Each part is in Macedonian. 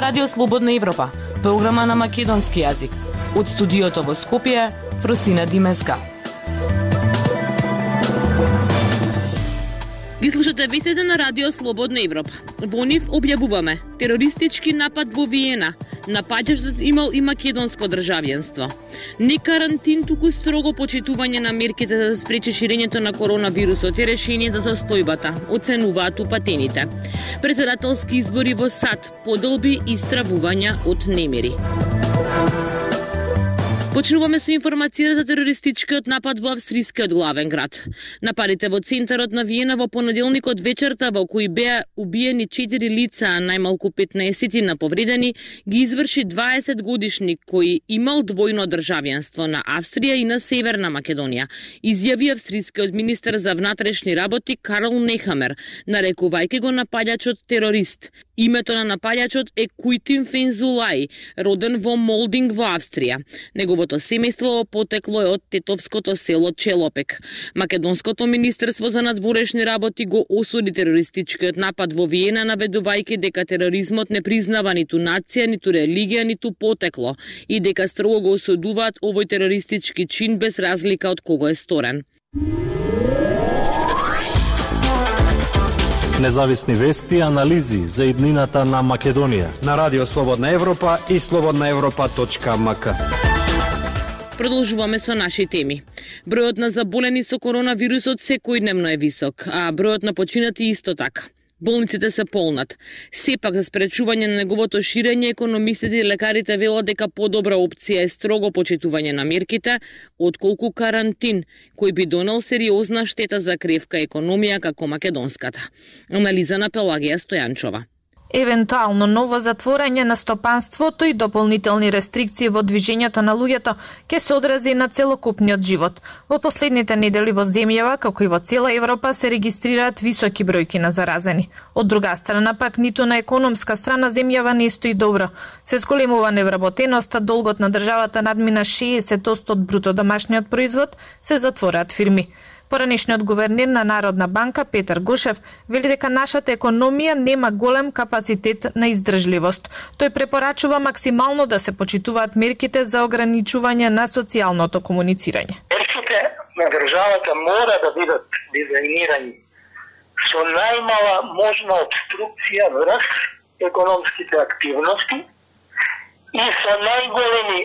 Радио Слободна Европа, програма на македонски јазик. Од студиото во Скопје, Фросина Димеска. Ги слушате вестите на Радио Слободна Европа. Во нив објавуваме терористички напад во Виена, напаѓачот имал и македонско државјанство. Не карантин, туку строго почитување на мерките за да спречи ширењето на коронавирусот и решението за состојбата, оценуваат упатените. Председателски избори во САД, подолби и стравувања од немири. Почнуваме со информација за терористичкиот напад во австрискиот главен град. Нападите во центарот на Виена во понеделникот вечерта, во кои беа убиени 4 лица, а најмалку 15 повредени, ги изврши 20 годишник кој имал двојно државјанство на Австрија и на Северна Македонија, изјави австрискиот министер за внатрешни работи Карл Нехамер, нарекувајќи го напаѓачот терорист. Името на напаѓачот е Кујтин Фензулај, роден во Молдинг во Австрија. Неговото семејство потекло е од тетовското село Челопек. Македонското министерство за надворешни работи го осуди терористичкиот напад во Виена, наведувајќи дека тероризмот не признава ниту нација, ниту религија, ниту потекло и дека строго го осудуваат овој терористички чин без разлика од кого е сторен. Независни вести и анализи за иднината на Македонија на Радио Слободна Европа и slobodnaevropa.mk. Продолжуваме со наши теми. Бројот на заболени со коронавирусот секојдневно е висок, а бројот на починати исто така. Болниците се полнат. Сепак, за спречување на неговото ширење, економистите и лекарите велат дека подобра опција е строго почитување на мерките, отколку карантин, кој би донел сериозна штета за кревка економија како македонската. Анализа на Пелагија Стојанчова. Евентуално ново затворање на стопанството и дополнителни рестрикции во движењето на луѓето ќе се одрази на целокупниот живот. Во последните недели во земјава, како и во цела Европа, се регистрираат високи бројки на заразени. Од друга страна пак, ниту на економска страна земјава не стои добро. Се зголемува невработеноста, долгот на државата надмина 60% од бруто домашниот производ, се затвораат фирми. Поранешниот гувернер на Народна банка Петар Гошев вели дека нашата економија нема голем капацитет на издржливост. Тој препорачува максимално да се почитуваат мерките за ограничување на социјалното комуницирање. Мерките на државата мора да бидат дизајнирани со најмала можна обструкција врз економските активности и со најголеми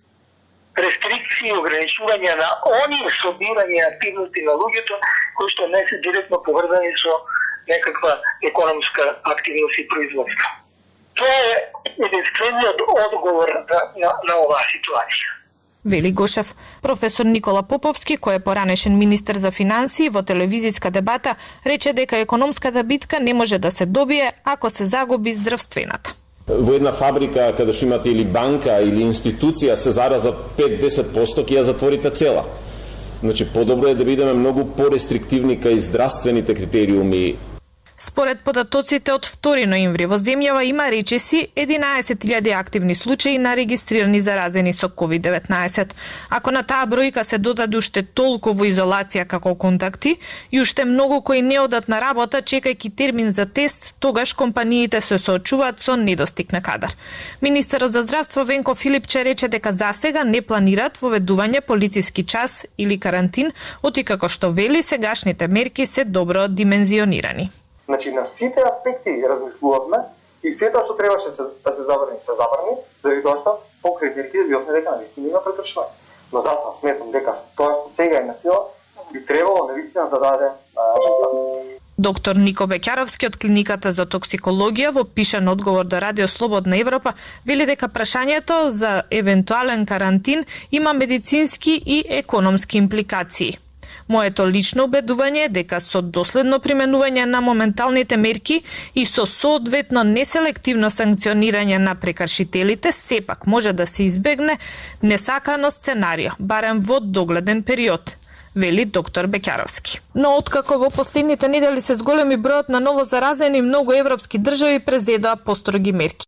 рестрикции и ограничување на они собирање активности на луѓето кои што не се директно поврзани со некаква економска активност и производство. Тоа е единствениот одговор на оваа ситуација. Вели Гошев. Професор Никола Поповски, кој е поранешен министер за финансии, во телевизиска дебата рече дека економската битка не може да се добие ако се загуби здравствената. Во една фабрика, каде што имате или банка или институција, се зараза 5-10%, ќе ја затворите цела. Значи, подобро е да бидеме многу порестриктивни кај здравствените критериуми. Според податоците од 2 ноември во земјава има речиси 11.000 активни случаи на регистрирани заразени со COVID-19. Ако на таа бројка се додаде уште толку во изолација како контакти и уште многу кои не одат на работа чекајќи термин за тест, тогаш компаниите се соочуваат со недостиг на кадар. Министерот за здравство Венко Филипче рече дека засега не планираат воведување полициски час или карантин, оти како што вели сегашните мерки се добро димензионирани. Значи, на сите аспекти размислувавме и сето што требаше да се забрани, заради тоа што покрај мерките видовме дека навистина има прекршување. Но затоа сметам дека тоа што сега е на сила би требало навистина да даде резултат. Доктор Нико Беќаровски од клиниката за токсикологија во пишан одговор до Радио Слободна Европа вели дека прашањето за евентуален карантин има медицински и економски импликации. Моето лично убедување е дека со доследно применување на моменталните мерки и со соодветно неселективно санкционирање на прекршителите, сепак може да се избегне несакано сценарио, барем во догледен период, вели доктор Беќаровски. Но откако во последните недели се зголеми бројот на ново заразени, многу европски држави презедоа построги мерки.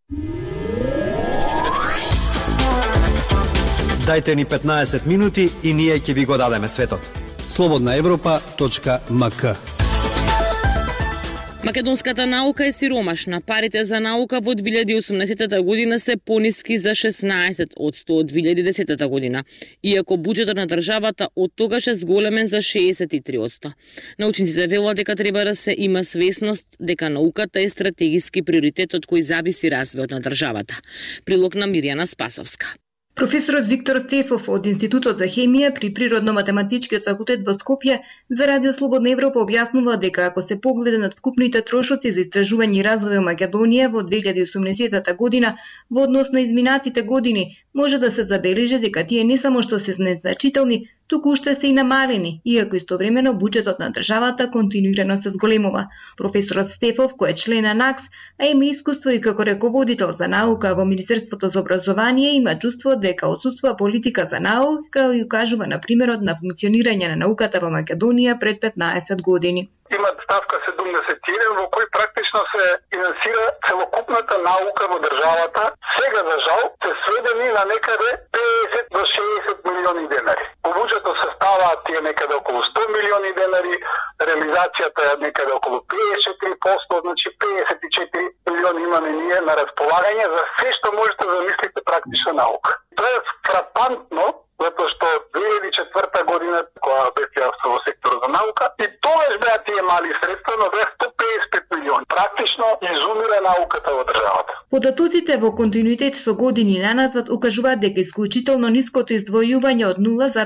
Дајте ни 15 минути и ние ќе ви го дадеме светот. slobodnaevropa.mk. Македонската наука е сиромашна. Парите за наука во 2018 година се пониски за 16% од 2010 година, иако буџетот на државата од тогаш е зголемен за 63%. Научниците велат дека треба да се има свесност дека науката е стратегиски приоритет од кој зависи развојот на државата. Прилог на Мирјана Спасовска. Професорот Виктор Стефов од Институтот за хемија при Природно-математичкиот факултет во Скопје за Радио Слободна Европа објаснува дека ако се погледа над вкупните трошоци за истражување и развој во Македонија во 2018 година во однос на изминатите години, може да се забележи дека тие не само што се незначителни, туку уште се и намалени, иако истовремено буџетот на државата континуирано се зголемува. Професорот Стефов, кој е член на НАКС, а има искуство и како раководител за наука во Министерството за образование, има чувство дека отсутства политика за наука и укажува на примерот на функционирање на науката во Македонија пред 15 години. Има ставка 71 во кој практично се финансира целокупната наука во државата. Сега, за жал, се сведени на некаде 50 до 60 милиони денари. По буџетот се ставаат тие некаде околу 100 милиони денари, реализацијата е некаде околу 54%, значи 54 милиони имаме ние на располагање за се што можете да замислите практична наука. Тоа е фрапантно, затоа што 2004 година, кога бев јавство во секторот за наука, и тогаш беа тие мали средства, но беа 155 милиони. Практично изумира науката во државата. Податоците во континуитет со години наназад укажуваат дека исклучително ниското издвојување од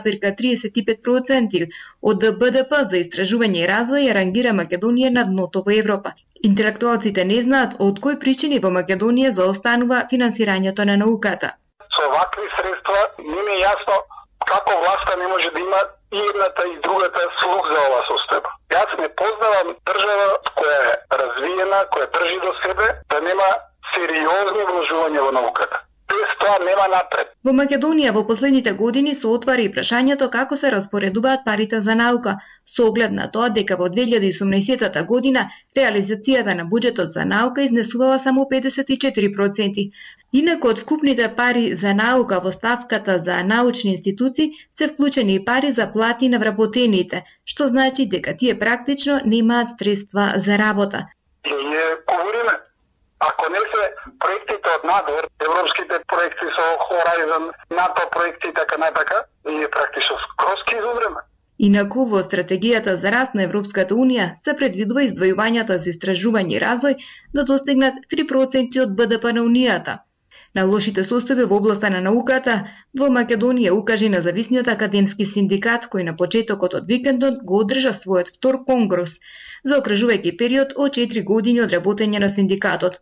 0,35% од БДП за истражување и развој ја рангира Македонија на дното во Европа. Интелектуалците не знаат од кои причини во Македонија заостанува финансирањето на науката. Со вакви средства не ми е јасно како власта не може да има и едната и другата слух за ова состојба. Јас не познавам држава која е развиена, која држи до себе, да нема сериозни вложувања во науката. Без тоа нема напред. Во Македонија во последните години се отвара и прашањето како се распоредуваат парите за наука, со оглед на тоа дека во 2018 година реализацијата на буџетот за наука изнесувала само 54%. Инаку од вкупните пари за наука во ставката за научни институции се вклучени и пари за плати на вработените, што значи дека тие практично немаат средства за работа. Ние говориме, ако не се проектите од надвор, европските проекти со Horizon, НАТО проекти и така натака, ние практично скроз ки изумреме. Инаку во стратегијата за раст на Европската Унија се предвидува издвојувањата за истражување и развој да достигнат 3% од БДП на Унијата. На лошите состојби во областа на науката во Македонија укажи независниот академски синдикат кој на почетокот од викендот го одржа својот втор конгрес, заокружувајќи период од 4 години од работење на синдикатот.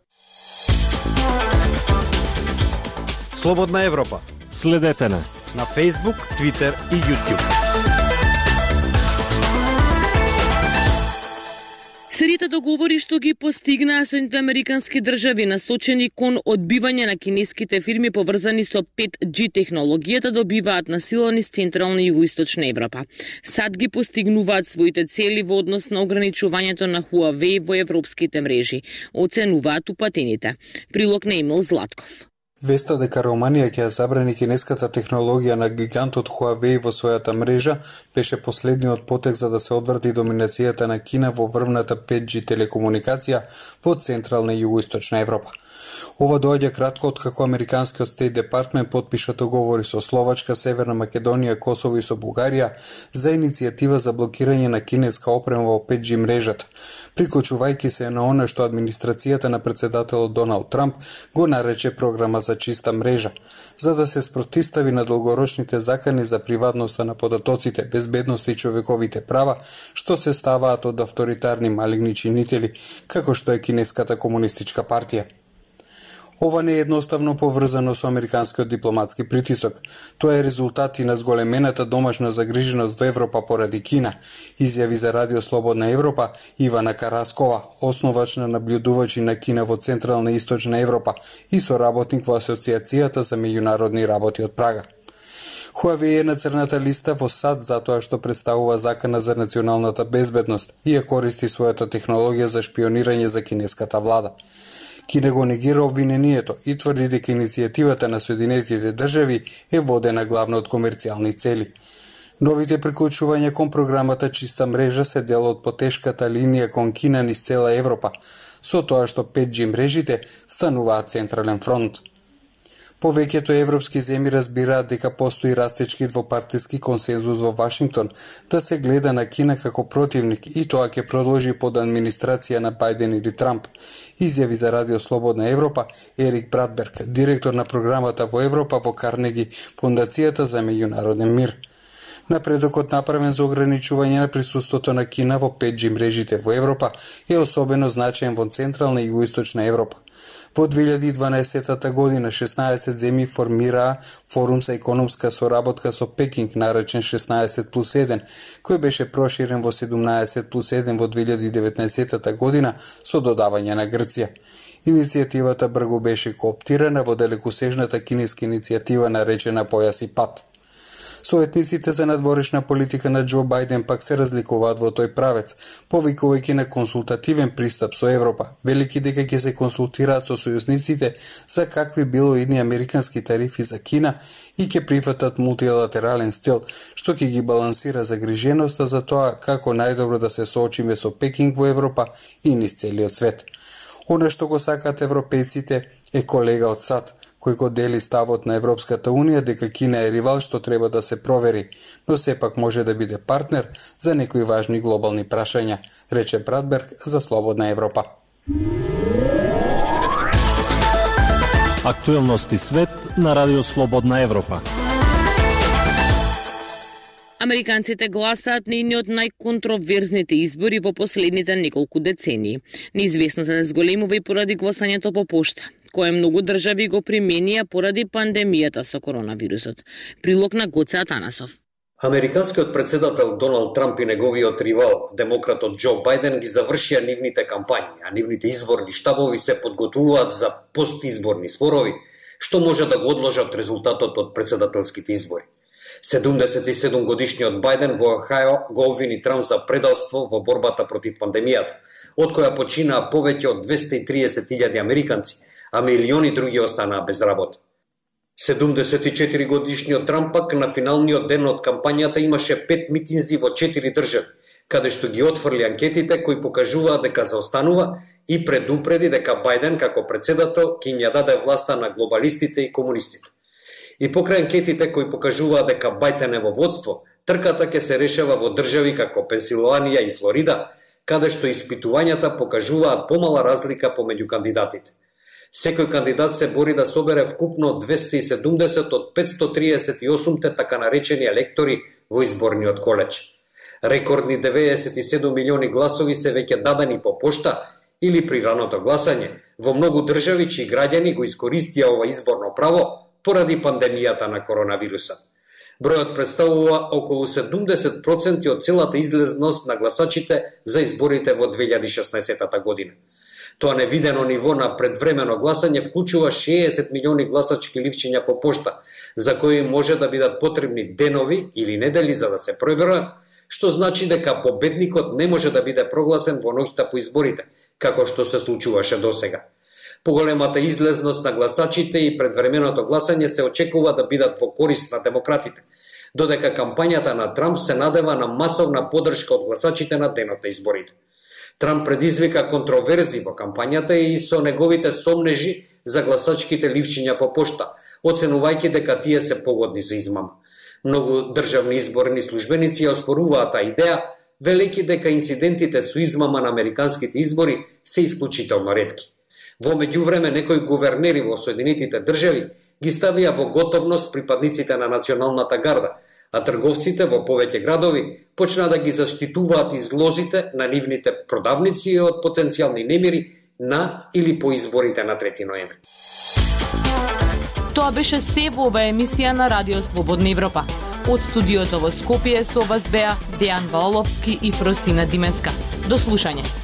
Слободна Европа. Следете на Facebook, Twitter и YouTube. Серијата договори што ги постигнаа Соединетите американски држави насочени кон одбивање на кинеските фирми поврзани со 5G технологијата добиваат на сила низ Централна и Југоисточна Европа. САД ги постигнуваат своите цели во однос на ограничувањето на Huawei во европските мрежи, оценуваат упатените. Прилог на Емил Златков. Веста дека Романија ќе забрани кинеската технологија на гигантот Huawei во својата мрежа беше последниот потек за да се одврати доминацијата на Кина во врвната 5G телекомуникација во Централна и Југоисточна Европа. Ова доаѓа кратко откако американскиот Стейт Департмент подпиша договори со Словачка, Северна Македонија, Косово и со Бугарија за иницијатива за блокирање на кинеска опрема во 5G мрежата, приклучувајќи се на она што администрацијата на председателот Доналд Трамп го нарече програма за чиста мрежа, за да се спротивстави на долгорочните закани за приватноста на податоците, безбедност и човековите права, што се ставаат од авторитарни малигни чинители, како што е Кинеската комунистичка партија. Ова не е едноставно поврзано со американскиот дипломатски притисок. Тоа е резултат и на зголемената домашна загриженост во Европа поради Кина, изјави за Радио Слободна Европа Ивана Караскова, основачна наблюдувачи на Кина во Централна и Источна Европа и соработник во Асоциацијата за меѓународни работи од Прага. Huawei е на црната листа во САД затоа што представува закана за националната безбедност и ја користи својата технологија за шпионирање за кинеската влада. Кина го негира обвинението и тврди дека иницијативата на Соединетите држави е водена главно од комерцијални цели. Новите приклучувања кон програмата Чиста мрежа се дел од потешката линија кон Кина низ цела Европа, со тоа што 5G мрежите стануваат централен фронт. Повеќето европски земји разбираат дека постои растечки двопартиски консензус во Вашингтон да се гледа на Кина како противник и тоа ќе продолжи под администрација на Бајден или Трамп, изјави за Радио Слободна Европа Ерик Братберг, директор на програмата во Европа во Карнеги, Фондацијата за меѓународен мир. Напредокот направен за ограничување на присуството на Кина во 5G мрежите во Европа е особено значаен во Централна и Југоисточна Европа. Во 2012 година 16 земји формираа форум за економска соработка со Пекинг, наречен 16+1, кој беше проширен во 17+1 во 2019 година со додавање на Грција. Иницијативата брзо беше кооптирана во далекосежната кинеска иницијатива наречена Појас и пат. Советниците за надворешна политика на Џо Бајден пак се разликуваат во тој правец, повикувајќи на консултативен пристап со Европа, велики дека ќе се консултираат со сојузниците за какви било идни американски тарифи за Кина и ќе прифатат мултилатерален стил, што ќе ги балансира загриженоста за тоа како најдобро да се соочиме со Пекинг во Европа и низ целиот свет. Она што го сакаат европејците е колега од САД, кој го дели ставот на Европската Унија дека Кина е ривал што треба да се провери, но сепак може да биде партнер за некои важни глобални прашања, рече Братберг за Слободна Европа. Актуелности свет на Радио Слободна Европа. Американците гласаат на едни од најконтроверзните избори во последните неколку децении. Неизвестно се зголемува и поради гласањето по пошта, кое многу држави го применија поради пандемијата со коронавирусот. Прилог на Гоце Атанасов. Американскиот председател Доналд Трамп и неговиот ривал, демократот Џо Бајден, ги завршија нивните кампањи, а нивните изборни штабови се подготвуваат за постизборни спорови, што може да го одложат резултатот од председателските избори. 77 годишниот Бајден во Охајо го обвини Трамп за предавство во борбата против пандемијата, од која починаа повеќе од 230.000 американци, а милиони други останаа без работа. 74 годишниот Трамп пак на финалниот ден од кампањата имаше 5 митинзи во 4 држави, каде што ги отфрли анкетите кои покажуваат дека заостанува и предупреди дека Бајден како председател ќе им ја даде власта на глобалистите и комунистите. И покрај анкетите кои покажуваат дека Бајден е во водство, трката ќе се решава во држави како Пенсилванија и Флорида, каде што испитувањата покажуваат помала разлика помеѓу кандидатите. Секој кандидат се бори да собере вкупно 270 од 538 така наречени електори во изборниот колеж. Рекордни 97 милиони гласови се веќе дадени по пошта или при раното гласање во многу држави чии граѓани го искористија ова изборно право поради пандемијата на коронавируса. Бројот представува околу 70% од целата излезност на гласачите за изборите во 2016 година. Тоа невидено ниво на предвремено гласање вклучува 60 милиони гласачки ливчиња по пошта, за кои може да бидат потребни денови или недели за да се пребројат, што значи дека победникот не може да биде прогласен во ноќта по изборите, како што се случуваше досега. Поголемата излезност на гласачите и предвременото гласање се очекува да бидат во корист на демократите, додека кампањата на Трамп се надева на масовна поддршка од гласачите на денот на изборите. Трамп предизвика контроверзи во кампањата и со неговите сомнежи за гласачките ливчиња по пошта, оценувајќи дека тие се погодни за измама. Многу државни изборни службеници ја оспоруваат таа идеја, велејќи дека инцидентите со измама на американските избори се исклучително ретки. Во меѓувреме некои гувернери во Соединетите држави ги ставија во готовност припадниците на националната гарда, а трговците во повеќе градови почнаа да ги заштитуваат излозите на нивните продавници од потенцијални немири на или по изборите на 3 ноември. Тоа беше се во оваа емисија на Радио Слободна Европа. Од студиото во Скопје со вас беа Дејан Валовски и Фростина Димеска. До слушање.